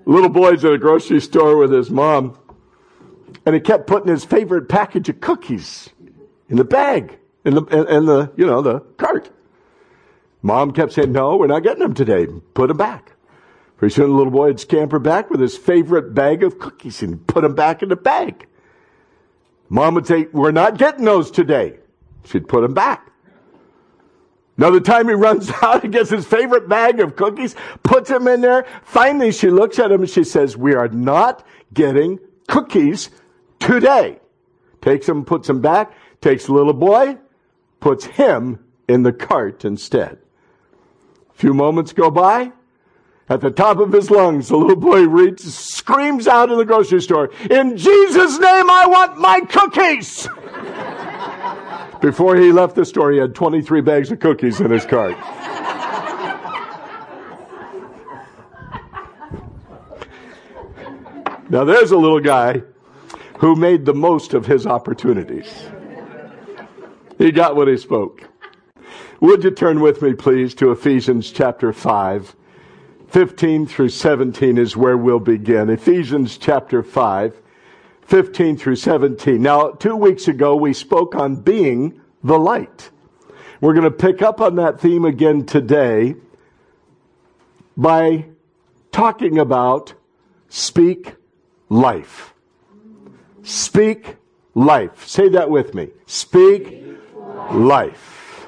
Little boy's at a grocery store with his mom, and he kept putting his favorite package of cookies in the bag, in the cart. Mom kept saying, "No, we're not getting them today. Put them back." Pretty soon the little boy would scamper back with his favorite bag of cookies and put them back in the bag. Mom would say, "We're not getting those today." She'd put them back. Another time he runs out and gets his favorite bag of cookies, puts them in there. Finally, she looks at him and she says, "We are not getting cookies today." Takes them, puts them back, takes the little boy, puts him in the cart instead. A few moments go by. At the top of his lungs, the little boy screams out in the grocery store, "In Jesus' name, I want my cookies!" Before he left the store, he had 23 bags of cookies in his cart. Now there's a little guy who made the most of his opportunities. He got what he spoke. Would you turn with me, please, to Ephesians chapter 5. 15 through 17 is where we'll begin. Ephesians chapter 5, 15 through 17. Now, 2 weeks ago, we spoke on being the light. We're going to pick up on that theme again today by talking about speak life. Speak life. Say that with me. Speak life.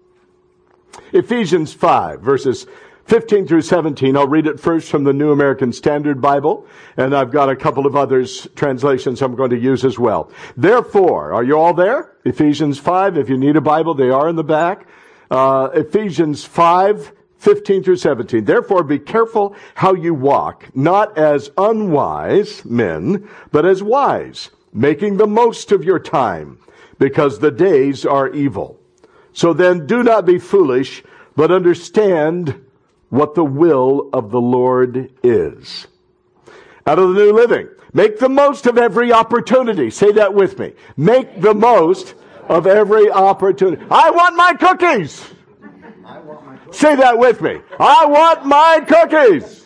Ephesians 5, verses 15 through 17. I'll read it first from the New American Standard Bible, and I've got a couple of others translations I'm going to use as well. Therefore, are you all there? Ephesians 5, if you need a Bible, they are in the back. Ephesians 5, 15 through 17. Therefore, be careful how you walk, not as unwise men, but as wise, making the most of your time, because the days are evil. So then do not be foolish, but understand what the will of the Lord is. Out of the New Living, make the most of every opportunity. Say that with me. Make the most of every opportunity. I want my cookies. Say that with me. I want my cookies.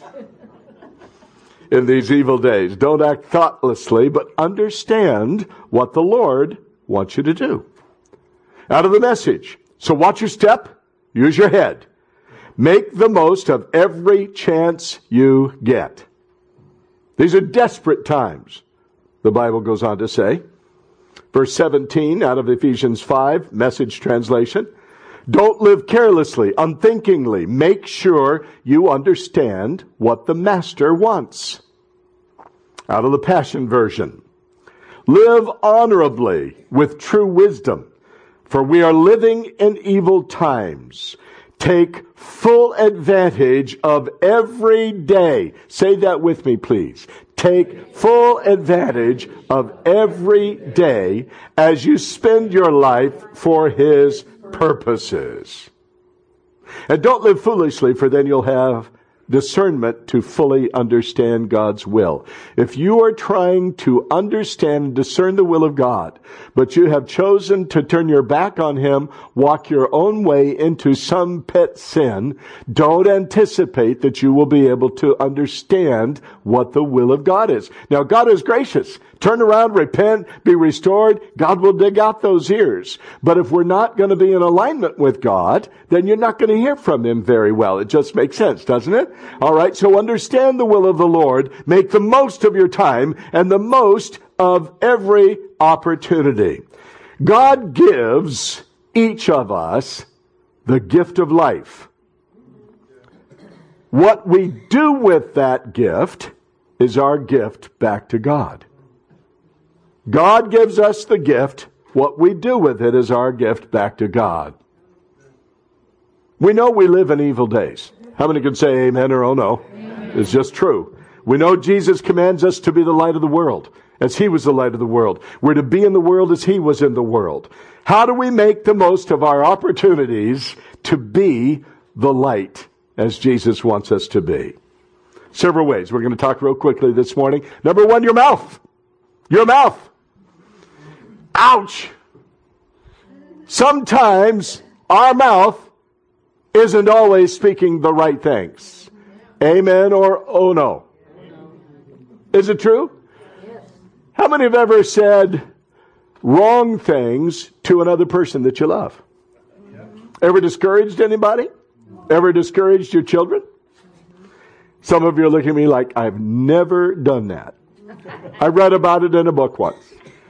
In these evil days, don't act thoughtlessly, but understand what the Lord wants you to do. Out of the Message. So watch your step. Use your head. Make the most of every chance you get. These are desperate times, the Bible goes on to say. Verse 17 out of Ephesians 5, Message translation. Don't live carelessly, unthinkingly. Make sure you understand what the Master wants. Out of the Passion Version. Live honorably with true wisdom, for we are living in evil times. Take full advantage of every day. Say that with me, please. Take full advantage of every day as you spend your life for His purposes. And don't live foolishly, for then you'll have discernment to fully understand God's will. If you are trying to understand and discern the will of God, but you have chosen to turn your back on Him, walk your own way into some pet sin, don't anticipate that you will be able to understand what the will of God is. Now, God is gracious. Turn around, repent, be restored. God will dig out those ears. But if we're not going to be in alignment with God, then you're not going to hear from Him very well. It just makes sense, doesn't it? All right, so understand the will of the Lord. Make the most of your time and the most of every opportunity. God gives each of us the gift of life. What we do with that gift is our gift back to God. God gives us the gift. What we do with it is our gift back to God. We know we live in evil days. How many can say amen or oh no? Amen. It's just true. We know Jesus commands us to be the light of the world, as He was the light of the world. We're to be in the world as He was in the world. How do we make the most of our opportunities to be the light as Jesus wants us to be? Several ways. We're going to talk real quickly this morning. Number one, your mouth. Your mouth. Ouch! Sometimes our mouth isn't always speaking the right things. Amen or oh no? Is it true? Yes. How many have ever said wrong things to another person that you love? Ever discouraged anybody? Ever discouraged your children? Some of you are looking at me like, I've never done that. I read about it in a book once.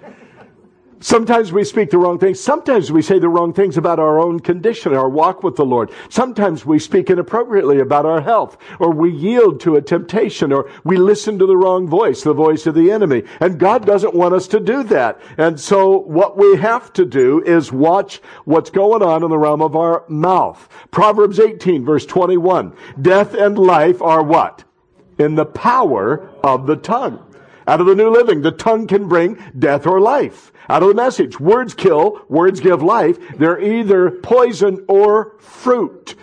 Sometimes we speak the wrong things. Sometimes we say the wrong things about our own condition, our walk with the Lord. Sometimes we speak inappropriately about our health, or we yield to a temptation, or we listen to the wrong voice, the voice of the enemy. And God doesn't want us to do that. And so what we have to do is watch what's going on in the realm of our mouth. Proverbs 18, verse 21. Death and life are what? In the power of the tongue. Out of the New Living, the tongue can bring death or life. Out of the Message, words kill, words give life. They're either poison or fruit.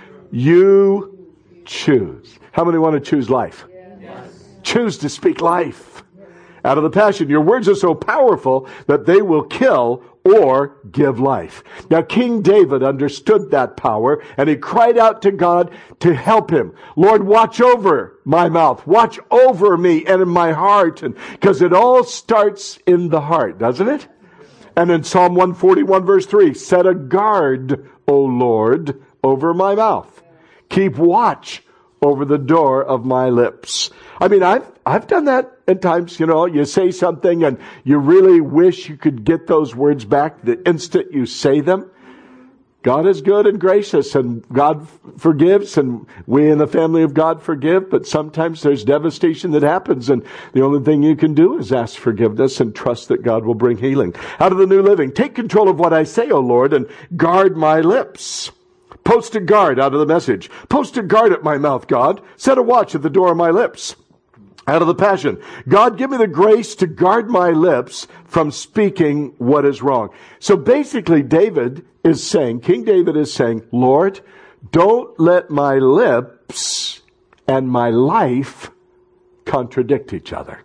You choose. How many want to choose life? Yes. Choose to speak life. Out of the Passion, your words are so powerful that they will kill or give life. Now, King David understood that power, and he cried out to God to help him. Lord, watch over my mouth. Watch over me and in my heart. And because it all starts in the heart, doesn't it? And in Psalm 141, verse 3, set a guard, O Lord, over my mouth. Keep watch over the door of my lips. I mean, I've done that at times. You know, you say something and you really wish you could get those words back the instant you say them. God is good and gracious, and God forgives, and we in the family of God forgive, but sometimes there's devastation that happens, and the only thing you can do is ask forgiveness and trust that God will bring healing. Out of the New Living, take control of what I say, O Lord, and guard my lips. Post a guard, out of the Message. Post a guard at my mouth, God. Set a watch at the door of my lips. Out of the Passion, God, give me the grace to guard my lips from speaking what is wrong. So basically, King David is saying, Lord, don't let my lips and my life contradict each other.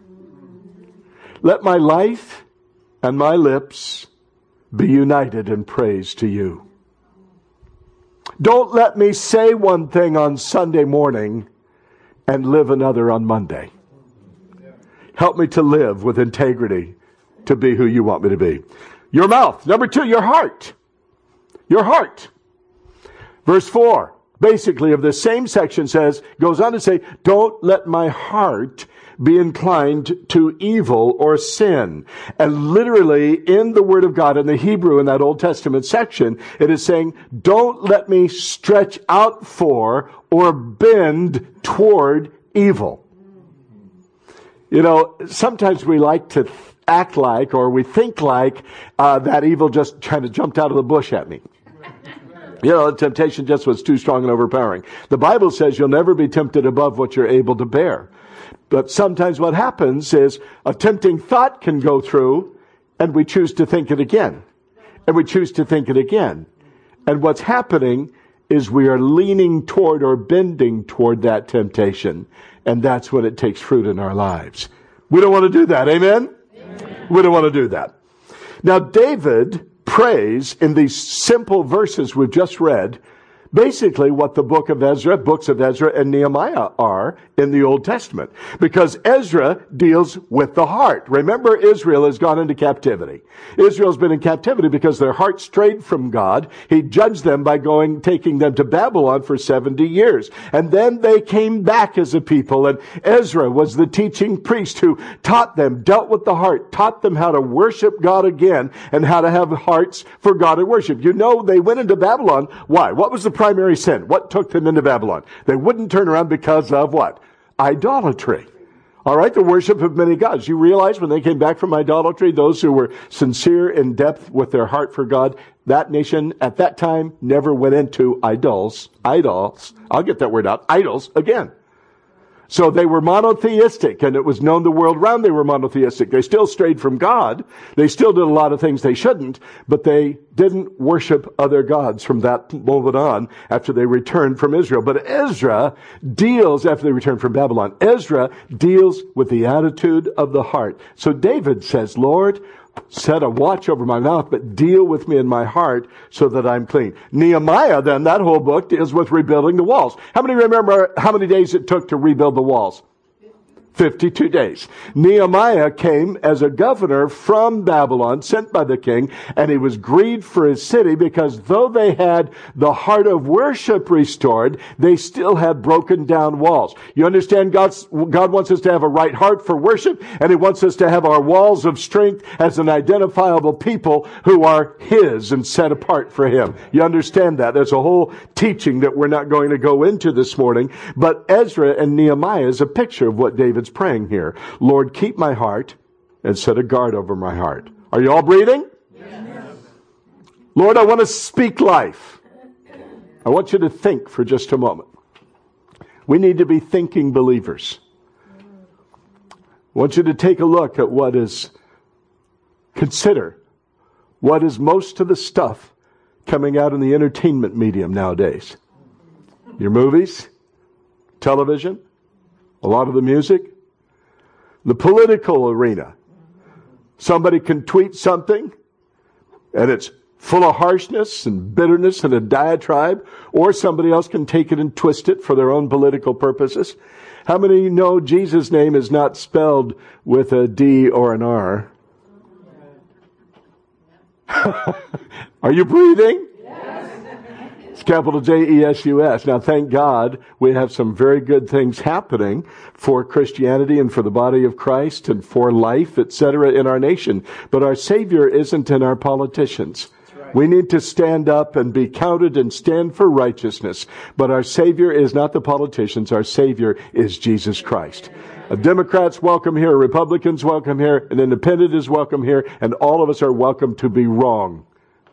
Let my life and my lips be united in praise to you. Don't let me say one thing on Sunday morning and live another on Monday. Help me to live with integrity, to be who you want me to be. Your mouth. Number 2, your heart. Your heart. Verse 4, basically of the same section goes on to say, don't let my heart be inclined to evil or sin. And literally in the Word of God, in the Hebrew, in that Old Testament section, it is saying, don't let me stretch out for or bend toward evil. You know, sometimes we like to act like, or we think like, that evil just kind of jumped out of the bush at me. You know, the temptation just was too strong and overpowering. The Bible says you'll never be tempted above what you're able to bear. But sometimes what happens is a tempting thought can go through, and we choose to think it again. And we choose to think it again. And what's happening is we are leaning toward or bending toward that temptation. And that's when it takes fruit in our lives. We don't want to do that. Amen? Amen. We don't want to do that. Now, David prays in these simple verses we've just read, basically what the books of Ezra and Nehemiah are in the Old Testament. Because Ezra deals with the heart. Remember, Israel has gone into captivity. Israel's been in captivity because their heart strayed from God. He judged them by taking them to Babylon for 70 years. And then they came back as a people, and Ezra was the teaching priest who taught them, dealt with the heart, taught them how to worship God again and how to have hearts for God and worship. You know, they went into Babylon. Why? What was the primary sin? What took them into Babylon? They wouldn't turn around because of what? Idolatry. All right, the worship of many gods. You realize when they came back from idolatry, those who were sincere in depth with their heart for God, that nation at that time never went into idols, I'll get that word out, idols again. So they were monotheistic, and it was known the world around they were monotheistic. They still strayed from God. They still did a lot of things they shouldn't, but they didn't worship other gods from that moment on after they returned from Israel. But Ezra deals, after they returned from Babylon, Ezra deals with the attitude of the heart. So David says, Lord, set a watch over my mouth, but deal with me in my heart so that I'm clean. Nehemiah, then, that whole book deals with rebuilding the walls. How many remember how many days it took to rebuild the walls? 52 days. Nehemiah came as a governor from Babylon, sent by the king, and he was grieved for his city because though they had the heart of worship restored, they still had broken down walls. You understand God wants us to have a right heart for worship, and he wants us to have our walls of strength as an identifiable people who are his and set apart for him. You understand that? There's a whole teaching that we're not going to go into this morning, but Ezra and Nehemiah is a picture of what David's praying here. Lord, keep my heart and set a guard over my heart. Are you all breathing? Yes. Lord, I want to speak life. I want you to think for just a moment. We need to be thinking believers. I want you to take a look at consider what is most of the stuff coming out in the entertainment medium nowadays. Your movies, television, a lot of the music, the political arena. Somebody can tweet something and it's full of harshness and bitterness and a diatribe, or somebody else can take it and twist it for their own political purposes. How many of you know Jesus' name is not spelled with a D or an R? Are you breathing? It's capital J-E-S-U-S. Now, thank God we have some very good things happening for Christianity and for the body of Christ and for life, etc. in our nation. But our Savior isn't in our politicians. Right. We need to stand up and be counted and stand for righteousness. But our Savior is not the politicians. Our Savior is Jesus Christ. Democrats welcome here, Republicans welcome here, an independent is welcome here, and all of us are welcome to be wrong.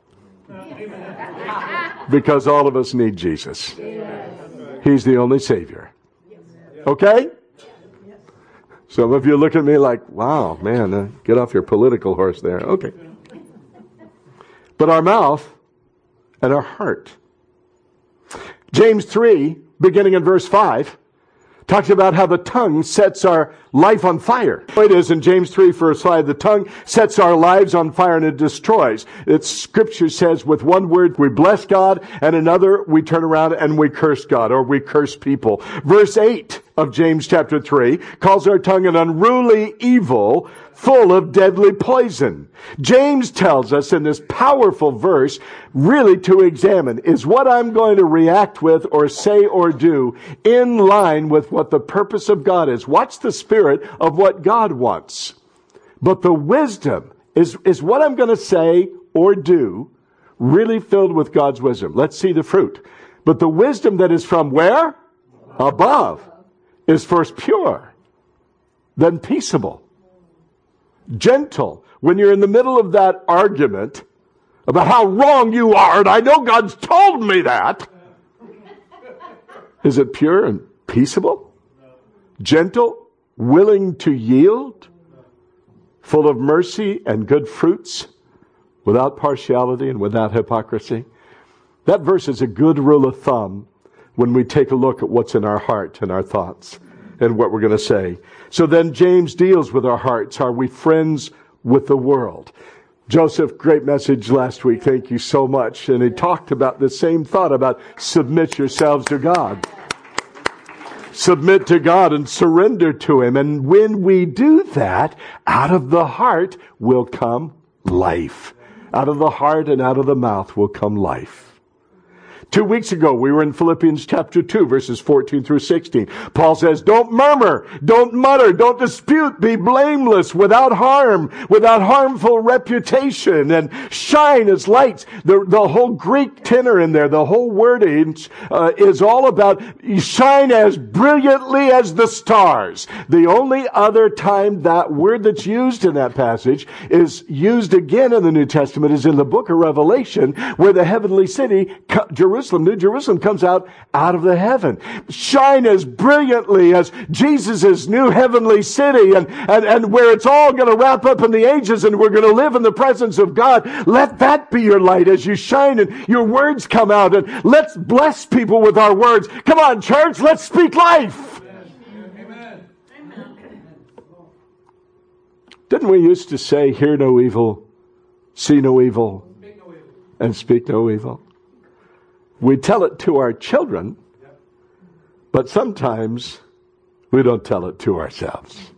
Because all of us need Jesus. He's the only Savior. Okay? Some of you look at me like, wow, man, get off your political horse there. Okay. But our mouth and our heart. James 3, beginning in verse 5, talks about how the tongue sets our life on fire. It is in James 3, verse 5, the tongue sets our lives on fire and it destroys. It's scripture says with one word we bless God and another we turn around and we curse God or we curse people. Verse 8 of James chapter 3 calls our tongue an unruly evil full of deadly poison. James tells us in this powerful verse really to examine, is what I'm going to react with or say or do in line with what the purpose of God is? What's the spirit of what God wants? But the wisdom is what I'm going to say or do really filled with God's wisdom. Let's see the fruit. But the wisdom that is from where? Above. Is first pure, then peaceable, gentle. When you're in the middle of that argument about how wrong you are, and I know God's told me that, is it pure and peaceable? Gentle, willing to yield, full of mercy and good fruits, without partiality and without hypocrisy? That verse is a good rule of thumb when we take a look at what's in our heart and our thoughts and what we're going to say. So then James deals with our hearts. Are we friends with the world? Joseph, great message last week. Thank you so much. And he talked about the same thought about submit yourselves to God. Submit to God and surrender to Him. And when we do that, out of the heart will come life. Out of the heart and out of the mouth will come life. 2 weeks ago, we were in Philippians chapter 2, verses 14 through 16. Paul says, don't murmur, don't mutter, don't dispute, be blameless, without harm, without harmful reputation, and shine as lights. The whole Greek tenor in there, the whole wording is all about shine as brilliantly as the stars. The only other time that word that's used in that passage is used again in the New Testament is in the book of Revelation, where the heavenly city, New Jerusalem comes out of the heaven. Shine as brilliantly as Jesus' new heavenly city and where it's all going to wrap up in the ages and we're going to live in the presence of God. Let that be your light as you shine and your words come out, and let's bless people with our words. Come on, church, let's speak life. Amen. Didn't we used to say, hear no evil, see no evil, and speak no evil? We tell it to our children, but sometimes We don't tell it to ourselves.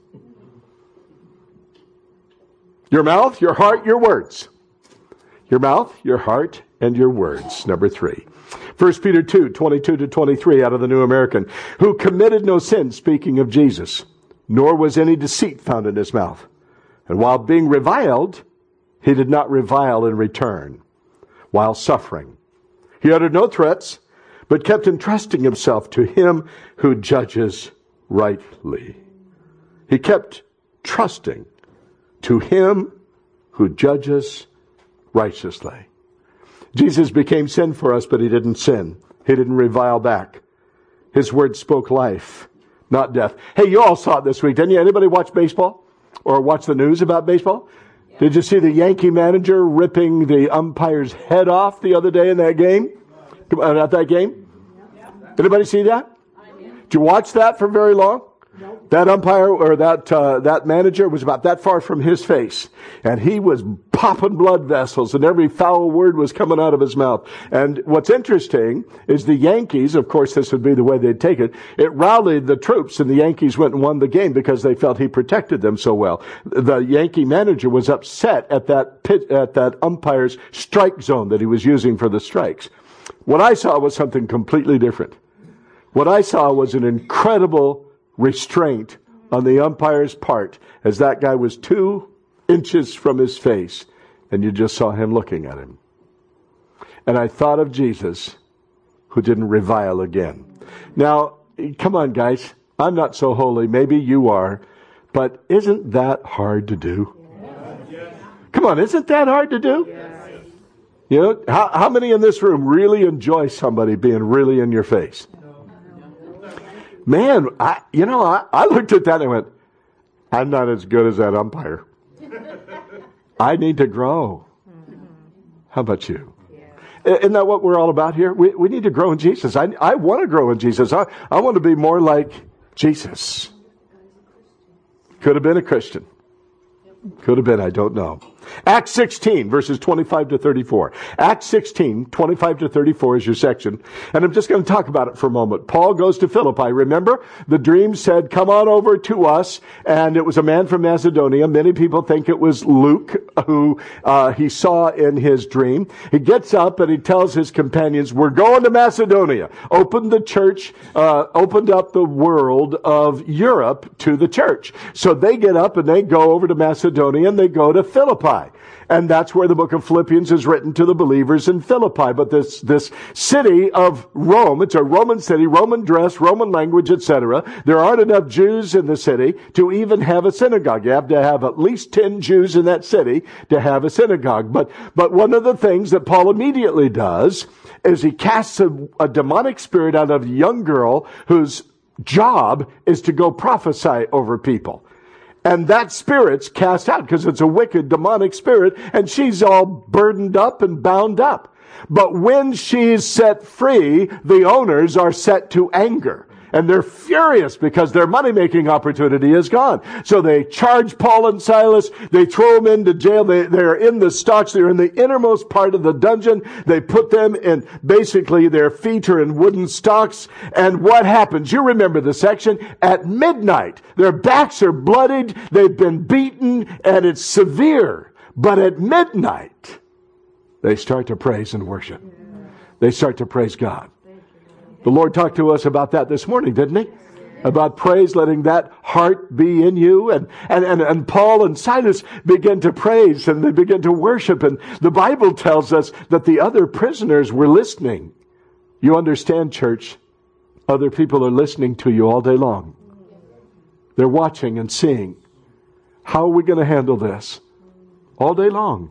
Your mouth, your heart, your words. Your mouth, your heart, and your words. Number 3. 1 Peter 2, 22 to 23 out of the New American. Who committed no sin, speaking of Jesus, nor was any deceit found in his mouth. And while being reviled, he did not revile in return. While suffering, he uttered no threats, but kept entrusting himself to him who judges rightly. He kept trusting to him who judges righteously. Jesus became sin for us, but he didn't sin. He didn't revile back. His word spoke life, not death. Hey, you all saw it this week, didn't you? Anybody watch baseball or watch the news about baseball? Yeah. Did you see the Yankee manager ripping the umpire's head off the other day in that game? At that game? Yeah. Anybody see that? Did you watch that for very long? Nope. That umpire or that manager was about that far from his face, and he was popping blood vessels, and every foul word was coming out of his mouth. And what's interesting is the Yankees, of course this would be the way they'd take it, it rallied the troops, and the Yankees went and won the game because they felt he protected them so well. The Yankee manager was upset at that umpire's strike zone that he was using for the strikes. What I saw was something completely different. What I saw was an incredible restraint on the umpire's part as that guy was 2 inches from his face, and you just saw him looking at him. And I thought of Jesus, who didn't revile again. Now, come on, guys. I'm not so holy. Maybe you are. But isn't that hard to do? Yes. Come on, isn't that hard to do? Yes. You know, how many in this room really enjoy somebody being really in your face? Man, I looked at that and I went, I'm not as good as that umpire. I need to grow. How about you? Yeah. Isn't that what we're all about here? We need to grow in Jesus. I want to grow in Jesus. I want to be more like Jesus. Could have been a Christian. Could have been, I don't know. Acts 16, verses 25 to 34. Acts 16, 25 to 34 is your section. And I'm just going to talk about it for a moment. Paul goes to Philippi. Remember, the dream said, come on over to us. And it was a man from Macedonia. Many people think it was Luke who he saw in his dream. He gets up and he tells his companions, we're going to Macedonia. Opened the church, opened up the world of Europe to the church. So they get up and they go over to Macedonia and they go to Philippi. And that's where the book of Philippians is written to the believers in Philippi. But this city of Rome, it's a Roman city, Roman dress, Roman language, etc. There aren't enough Jews in the city to even have a synagogue. You have to have at least 10 Jews in that city to have a synagogue. But one of the things that Paul immediately does is he casts a demonic spirit out of a young girl whose job is to go prophesy over people. And that spirit's cast out because it's a wicked demonic spirit, and she's all burdened up and bound up. But when she's set free, the owners are set to anger. And they're furious because their money-making opportunity is gone. So they charge Paul and Silas. They throw them into jail. They're in the stocks. They're in the innermost part of the dungeon. They put them in, basically their feet are in wooden stocks. And what happens? You remember the section. At midnight, their backs are bloodied. They've been beaten, and it's severe. But at midnight, they start to praise and worship. They start to praise God. The Lord talked to us about that this morning, didn't he? About praise, letting that heart be in you. And Paul and Silas began to praise and they began to worship. And the Bible tells us that the other prisoners were listening. You understand, church? Other people are listening to you all day long. They're watching and seeing. How are we going to handle this? All day long.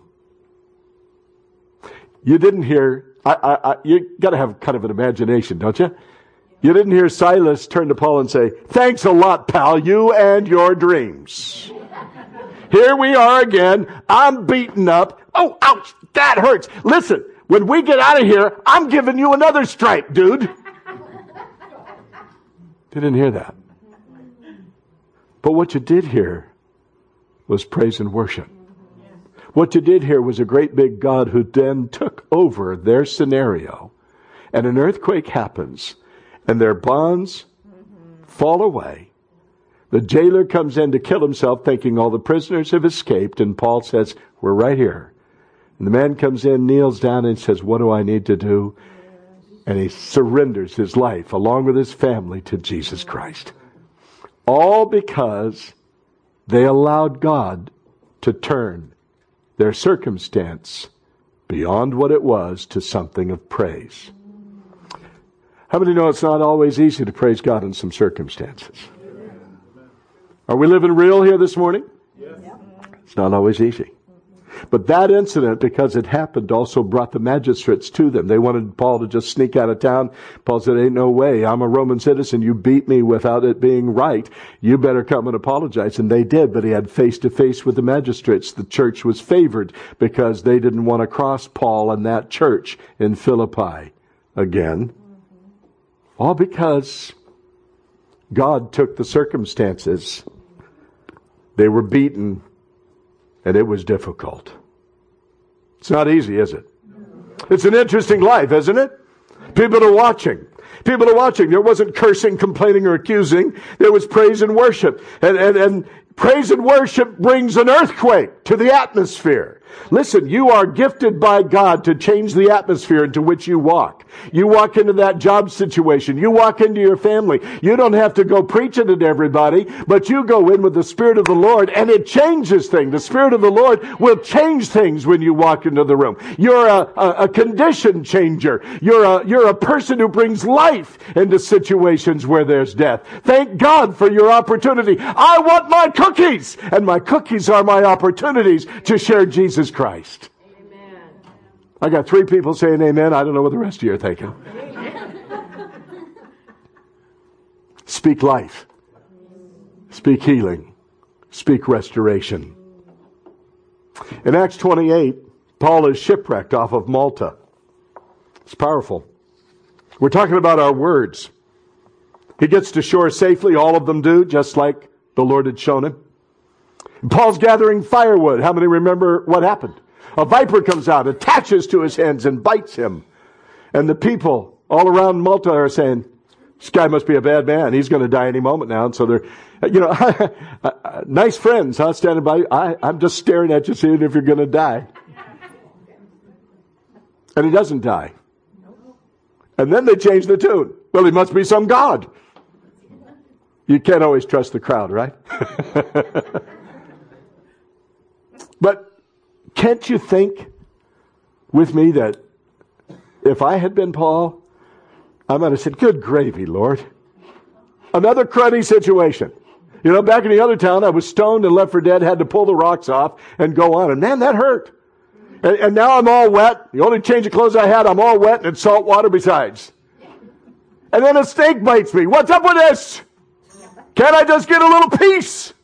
You didn't hear... you got to have kind of an imagination, don't you? You didn't hear Silas turn to Paul and say, thanks a lot, pal, you and your dreams. Here we are again. I'm beaten up. Oh, ouch, that hurts. Listen, when we get out of here, I'm giving you another stripe, dude. Didn't hear that. But what you did hear was praise and worship. What you did here was a great big God who then took over their scenario, and an earthquake happens, and their bonds fall away, The jailer comes in to kill himself, thinking all the prisoners have escaped, and Paul says, we're right here. And the man comes in, kneels down, and says, what do I need to do? And he surrenders his life, along with his family, to Jesus Christ. All because they allowed God to turn their circumstance beyond what it was to something of praise. How many know it's not always easy to praise God in some circumstances? Are we living real here this morning? Yes. It's not always easy. But that incident, because it happened, also brought the magistrates to them. They wanted Paul to just sneak out of town. Paul said, ain't no way. I'm a Roman citizen. You beat me without it being right. You better come and apologize. And they did, but he had face-to-face with the magistrates. The church was favored because they didn't want to cross Paul and that church in Philippi again. All because God took the circumstances. They were beaten, and it was difficult. It's not easy, is it? It's an interesting life, isn't it? People are watching. People are watching. There wasn't cursing, complaining, or accusing. There was praise and worship. And praise and worship brings an earthquake to the atmosphere. Listen, you are gifted by God to change the atmosphere into which you walk. You walk into that job situation. You walk into your family. You don't have to go preaching to everybody, but you go in with the Spirit of the Lord and it changes things. The Spirit of the Lord will change things when you walk into the room. You're a condition changer. You're a person who brings life into situations where there's death. Thank God for your opportunity. I want my cookies, and my cookies are my opportunities to share Jesus Christ. Amen. I got 3 people saying amen. I don't know what the rest of you are thinking. Speak life. Speak healing. Speak restoration. In Acts 28, Paul is shipwrecked off of Malta. It's powerful. We're talking about our words. He gets to shore safely. All of them do, just like the Lord had shown him. Paul's gathering firewood. How many remember what happened? A viper comes out, attaches to his hands, and bites him. And the people all around Malta are saying, this guy must be a bad man. He's going to die any moment now. And so they're, nice friends, huh? Standing by. I'm just staring at you, seeing if you're going to die. And he doesn't die. And then they change the tune. Well, he must be some god. You can't always trust the crowd, right? But can't you think with me that if I had been Paul, I might have said, good gravy, Lord. Another cruddy situation. You know, back in the other town, I was stoned and left for dead, had to pull the rocks off and go on. And man, that hurt. And now I'm all wet. The only change of clothes I had, I'm all wet and it's salt water besides. And then a snake bites me. What's up with this? Can't I just get a little peace?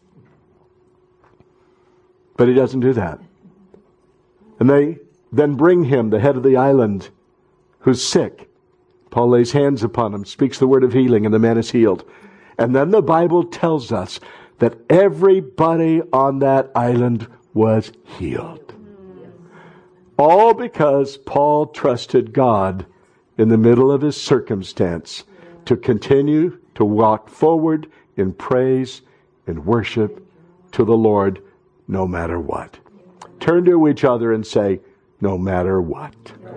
But he doesn't do that. And they then bring him, the head of the island, who's sick. Paul lays hands upon him, speaks the word of healing, and the man is healed. And then the Bible tells us that everybody on that island was healed. All because Paul trusted God in the middle of his circumstance to continue to walk forward in praise and worship to the Lord no matter what. Turn to each other and say, no matter what.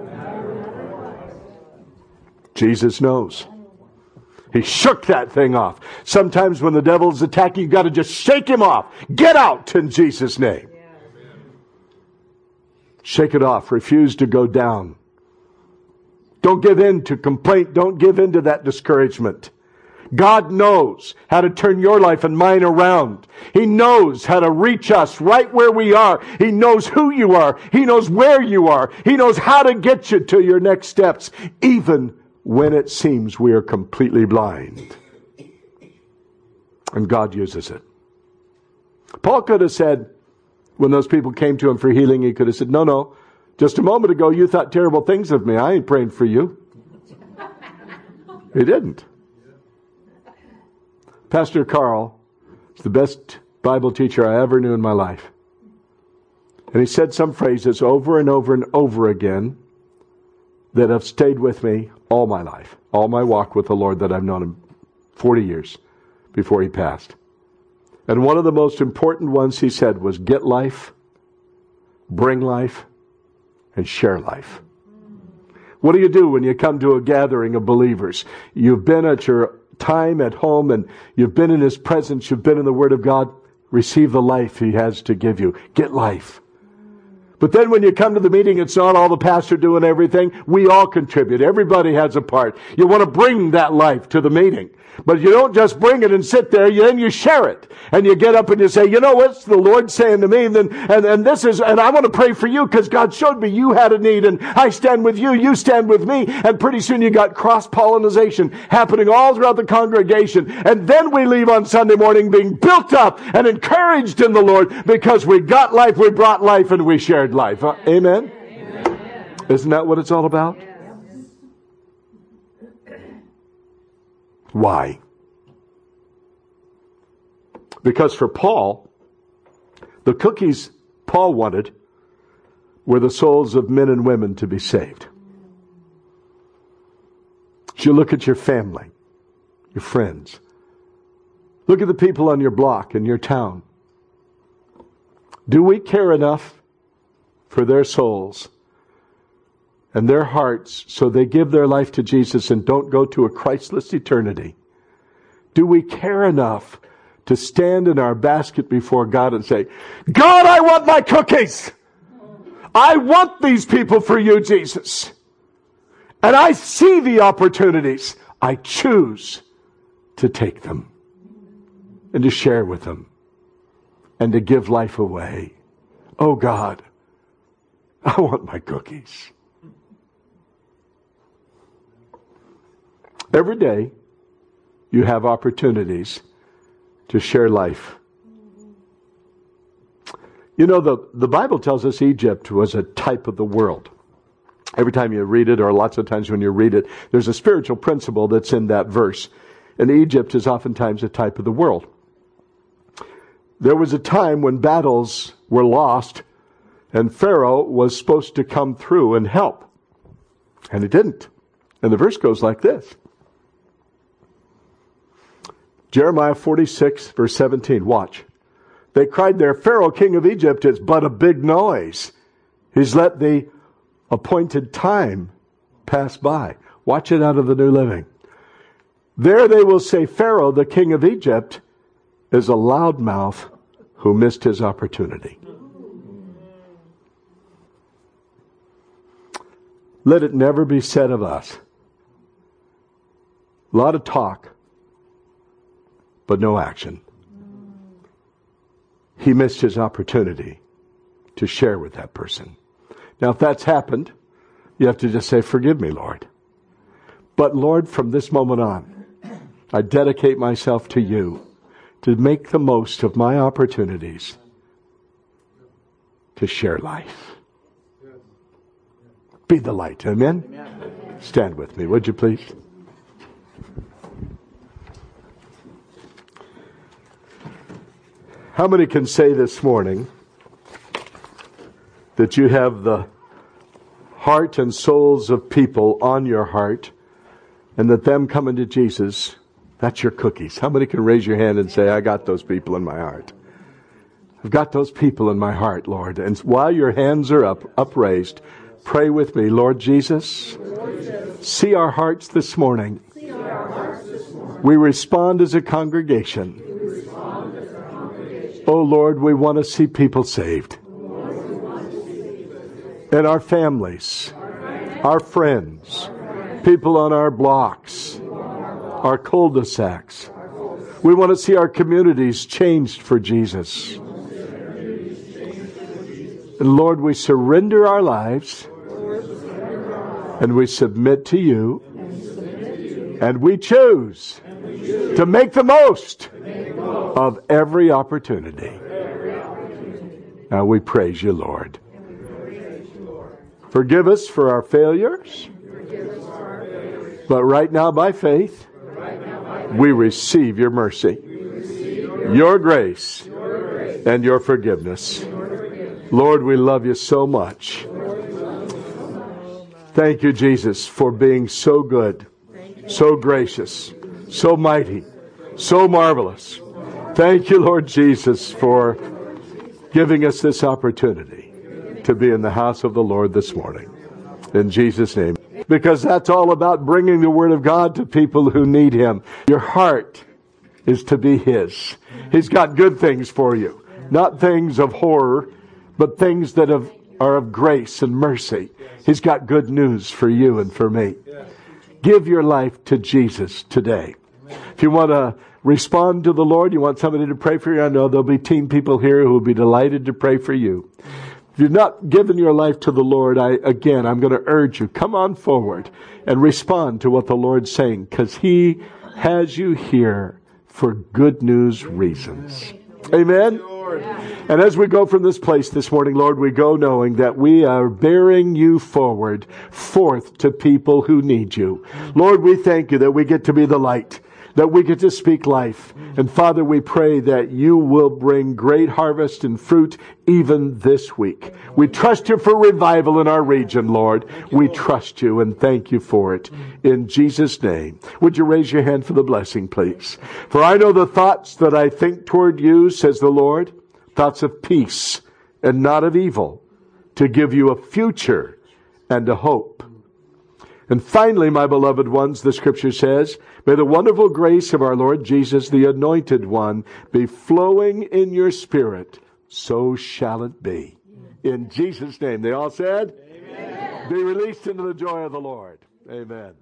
Jesus knows. He shook that thing off. Sometimes when the devil's attacking, you've got to just shake him off. Get out in Jesus' name. Shake it off. Refuse to go down. Don't give in to complaint. Don't give in to that discouragement. God knows how to turn your life and mine around. He knows how to reach us right where we are. He knows who you are. He knows where you are. He knows how to get you to your next steps, even when it seems we are completely blind. And God uses it. Paul could have said, when those people came to him for healing, he could have said, no, just a moment ago you thought terrible things of me. I ain't praying for you. He didn't. Pastor Carl is the best Bible teacher I ever knew in my life. And he said some phrases over and over and over again that have stayed with me all my life, all my walk with the Lord that I've known him 40 years before he passed. And one of the most important ones he said was get life, bring life, and share life. What do you do when you come to a gathering of believers? You've been at your time at home and you've been in His presence, you've been in the Word of God. Receive the life He has to give you. Get life. But then when you come to the meeting, it's not all the pastor doing everything. We all contribute. Everybody has a part. You want to bring that life to the meeting. But you don't just bring it and sit there, then you share it. And you get up and you say, you know what's the Lord saying to me? And I want to pray for you because God showed me you had a need and I stand with you, you stand with me. And pretty soon you got cross-pollination happening all throughout the congregation. And then we leave on Sunday morning being built up and encouraged in the Lord because we got life, we brought life, and we shared life. Amen? Amen. Isn't that what it's all about? Why? Because for Paul, the cookies Paul wanted were the souls of men and women to be saved. As you look at your family, your friends, look at the people on your block in your town. Do we care enough for their souls and their hearts so they give their life to Jesus and don't go to a Christless eternity? Do we care enough to stand in our basket before God and say, God, I want my cookies. I want these people for you, Jesus. And I see the opportunities. I choose to take them and to share with them and to give life away. Oh God, I want my cookies. Every day, you have opportunities to share life. You know, the Bible tells us Egypt was a type of the world. Every time you read it, or lots of times when you read it, there's a spiritual principle that's in that verse. And Egypt is oftentimes a type of the world. There was a time when battles were lost, and Pharaoh was supposed to come through and help. And he didn't. And the verse goes like this. Jeremiah 46, verse 17. Watch. They cried there, Pharaoh, king of Egypt, is but a big noise. He's let the appointed time pass by. Watch it out of the New Living. There they will say, Pharaoh, the king of Egypt, is a loudmouth who missed his opportunity. Let it never be said of us. A lot of talk, but no action. He missed his opportunity to share with that person. Now, if that's happened, you have to just say, forgive me, Lord. But Lord, from this moment on, I dedicate myself to you to make the most of my opportunities to share life. Be the light. Amen? Stand with me, would you please? How many can say this morning that you have the heart and souls of people on your heart, and that them coming to Jesus, that's your cookies? How many can raise your hand and say, I got those people in my heart? I've got those people in my heart, Lord. And while your hands are upraised, pray with me. Lord Jesus, see our hearts this morning. We respond as a congregation. Oh Lord, we want to see people saved. And our families, our friends, people on our blocks, our cul-de-sacs. We want to see our communities changed for Jesus. And Lord, we surrender our lives and we submit to you, and we choose to make the most of every opportunity. Now we praise you, Lord. Forgive us for our failures. But right now, by faith, we receive your mercy, your grace, and your forgiveness. Lord, we love you so much. Thank you, Jesus, for being so good, so gracious, so mighty, so marvelous. Thank you, Lord Jesus, for giving us this opportunity to be in the house of the Lord this morning. In Jesus' name. Because that's all about bringing the Word of God to people who need Him. Your heart is to be His. He's got good things for you. Not things of horror, but things that are of grace and mercy. He's got good news for you and for me. Give your life to Jesus today. If you want to respond to the Lord, you want somebody to pray for you, I know there'll be team people here who will be delighted to pray for you. If you've not given your life to the Lord, I'm going to urge you, come on forward and respond to what the Lord's saying, because He has you here for good news reasons. Amen? And as we go from this place this morning, Lord, we go knowing that we are bearing you forth to people who need you. Lord, we thank you that we get to be the light, that we get to speak life. And Father, we pray that you will bring great harvest and fruit even this week. We trust you for revival in our region, Lord. We trust you and thank you for it. In Jesus' name. Would you raise your hand for the blessing, please? For I know the thoughts that I think toward you, says the Lord, thoughts of peace and not of evil, to give you a future and a hope. And finally, my beloved ones, the Scripture says, may the wonderful grace of our Lord Jesus, the Anointed One, be flowing in your spirit. So shall it be. In Jesus' name. They all said? Amen. Be released into the joy of the Lord. Amen.